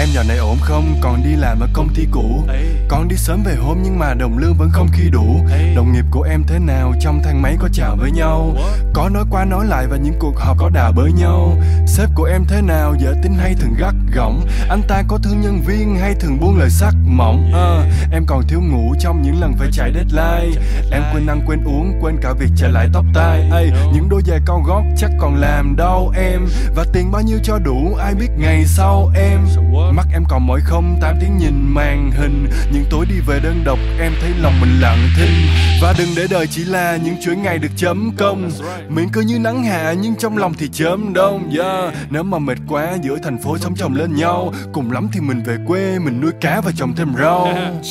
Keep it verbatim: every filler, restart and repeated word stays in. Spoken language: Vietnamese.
Em dạo này ổn không? Còn đi làm ở công ty cũ. Con đi sớm về hôm nhưng mà đồng lương vẫn không khi đủ. Đồng nghiệp của em thế nào? Trong thang máy có chào với nhau, có nói qua nói lại và những cuộc họp có đà bới nhau. Sếp của em thế nào? Dễ tính hay thường gắt gỏng? Anh ta có thương nhân viên hay thường buông lời sắc mỏng? à, Em còn thiếu ngủ trong những lần phải chạy deadline. Em quên ăn quên uống, quên cả việc chạy lại tóc tai. Ây, những đôi giày cao gót chắc còn làm đau em. Và tiền bao nhiêu cho đủ, ai biết ngày sau em. Mắt em còn mỏi không, tám tiếng nhìn màn hình. Những tối đi về đơn độc, em thấy lòng mình lặng thinh. Và đừng để đời chỉ là những chuỗi ngày được chấm công. Miệng cứ như nắng hạ nhưng trong lòng thì chớm đông. Yeah. Nếu mà mệt quá giữa thành phố sống chồng lên nhau, cùng lắm thì mình về quê, mình nuôi cá và trồng thêm rau.